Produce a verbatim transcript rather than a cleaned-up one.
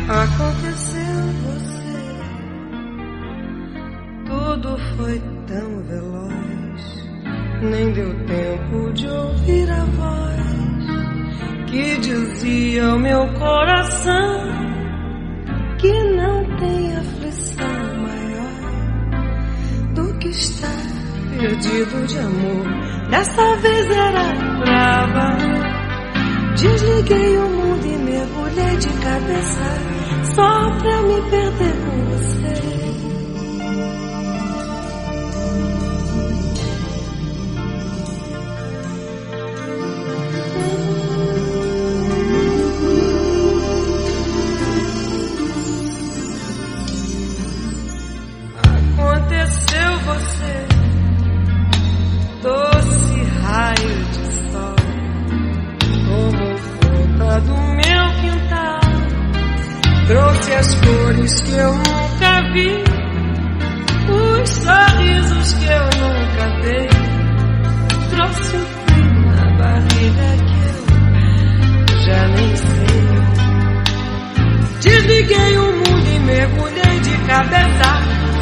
Aconteceu você, tudo foi tão veloz, nem deu tempo de ouvir a voz que dizia ao meu coração que não tem aflição maior do que estar perdido de amor. Dessa vez era brava, desliguei o mundo e mergulhei de cabeça só pra me perder com você. Aconteceu você, doce raio de sol, tomou conta do meu quintal, trouxe as flores que eu nunca vi, os sorrisos que eu nunca dei, trouxe um frio na barriga que eu já nem sei. Desliguei o mundo e mergulhei de cabeça